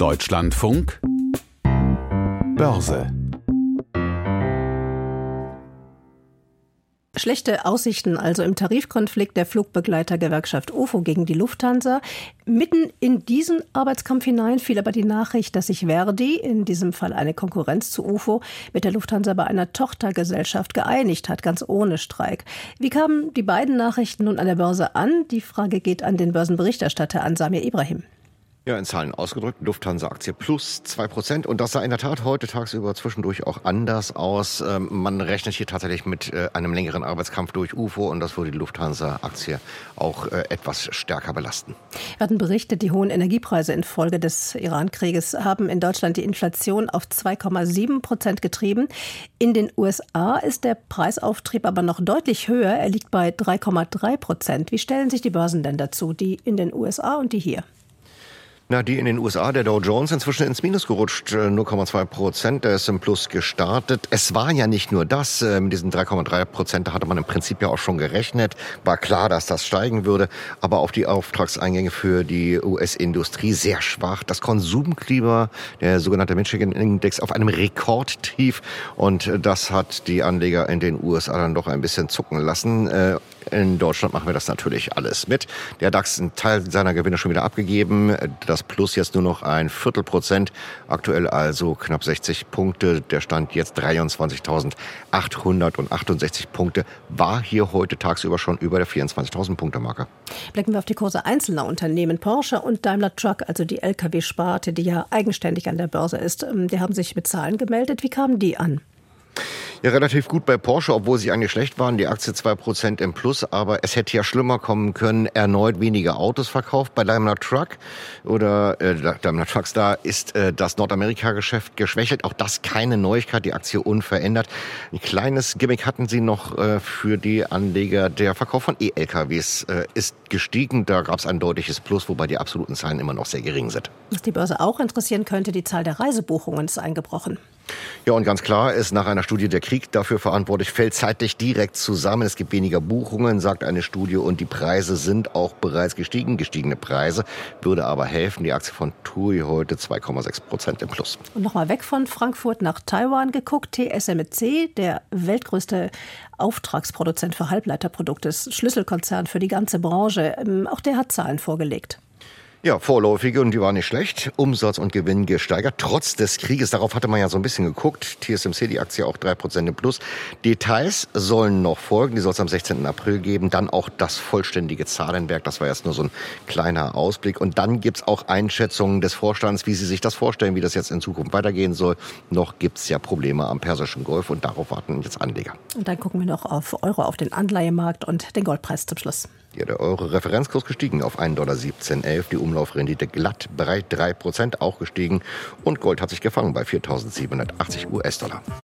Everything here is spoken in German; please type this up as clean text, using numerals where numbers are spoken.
Deutschlandfunk Börse. Schlechte Aussichten also im Tarifkonflikt der Flugbegleitergewerkschaft UFO gegen die Lufthansa. Mitten in diesen Arbeitskampf hinein fiel aber die Nachricht, dass sich Verdi, in diesem Fall eine Konkurrenz zu UFO, mit der Lufthansa bei einer Tochtergesellschaft geeinigt hat, ganz ohne Streik. Wie kamen die beiden Nachrichten nun an der Börse an? Die Frage geht an den Börsenberichterstatter, an Samir Ibrahim. Ja, in Zahlen ausgedrückt, Lufthansa-Aktie plus 2%. Und das sah in der Tat heute tagsüber zwischendurch auch anders aus. Man rechnet hier tatsächlich mit einem längeren Arbeitskampf durch UFO und das würde die Lufthansa-Aktie auch etwas stärker belasten. Wir hatten berichtet, die hohen Energiepreise infolge des Iran-Krieges haben in Deutschland die Inflation auf 2,7% getrieben. In den USA ist der Preisauftrieb aber noch deutlich höher. Er liegt bei 3,3%. Wie stellen sich die Börsen denn dazu, die in den USA und die hier? Die in den USA, der Dow Jones, inzwischen ins Minus gerutscht, 0,2%, der ist im Plus gestartet. Es war ja nicht nur das, mit diesen 3,3%, da hatte man im Prinzip ja auch schon gerechnet, war klar, dass das steigen würde, aber auf die Auftragseingänge für die US-Industrie sehr schwach. Das Konsumklima, der sogenannte Michigan Index, auf einem Rekordtief und das hat die Anleger in den USA dann doch ein bisschen zucken lassen. In Deutschland machen wir das natürlich alles mit. Der DAX einen Teil seiner Gewinne schon wieder abgegeben. Das Plus jetzt nur noch 0,25%. Aktuell also knapp 60 Punkte. Der Stand jetzt 23.868 Punkte. War hier heute tagsüber schon über der 24.000 Punkte Marke. Blicken wir auf die Kurse einzelner Unternehmen. Porsche und Daimler Truck, also die Lkw-Sparte, die ja eigenständig an der Börse ist, die haben sich mit Zahlen gemeldet. Wie kamen die an? Ja, relativ gut bei Porsche, obwohl sie eigentlich schlecht waren. Die Aktie 2% im Plus, aber es hätte ja schlimmer kommen können. Erneut weniger Autos verkauft bei Daimler Truck oder Daimler Trucks. Da ist das Nordamerika-Geschäft geschwächelt. Auch das keine Neuigkeit, die Aktie unverändert. Ein kleines Gimmick hatten sie noch für die Anleger. Der Verkauf von E-LKWs ist gestiegen. Da gab es ein deutliches Plus, wobei die absoluten Zahlen immer noch sehr gering sind. Was die Börse auch interessieren könnte, die Zahl der Reisebuchungen ist eingebrochen. Ja, und ganz klar ist nach einer Studie, der Krieg dafür verantwortlich, fällt zeitlich direkt zusammen. Es gibt weniger Buchungen, sagt eine Studie, und die Preise sind auch bereits gestiegen. Gestiegene Preise würde aber helfen. Die Aktie von TUI heute 2,6% im Plus. Und nochmal weg von Frankfurt nach Taiwan geguckt. TSMC, der weltgrößte Auftragsproduzent für Halbleiterprodukte, ist Schlüsselkonzern für die ganze Branche. Auch der hat Zahlen vorgelegt. Ja, vorläufige, und die waren nicht schlecht. Umsatz und Gewinn gesteigert, trotz des Krieges. Darauf hatte man ja so ein bisschen geguckt. TSMC, die Aktie auch 3% im Plus. Details sollen noch folgen. Die soll es am 16. April geben. Dann auch das vollständige Zahlenwerk. Das war jetzt nur so ein kleiner Ausblick. Und dann gibt's auch Einschätzungen des Vorstands, wie sie sich das vorstellen, wie das jetzt in Zukunft weitergehen soll. Noch gibt's ja Probleme am Persischen Golf und darauf warten jetzt Anleger. Und dann gucken wir noch auf Euro, auf den Anleihemarkt und den Goldpreis zum Schluss. Ja, der Euro-Referenzkurs gestiegen auf 1,1711 $. Die Umlaufrendite glatt bei 3%, auch gestiegen. Und Gold hat sich gefangen bei 4.780 US-Dollar.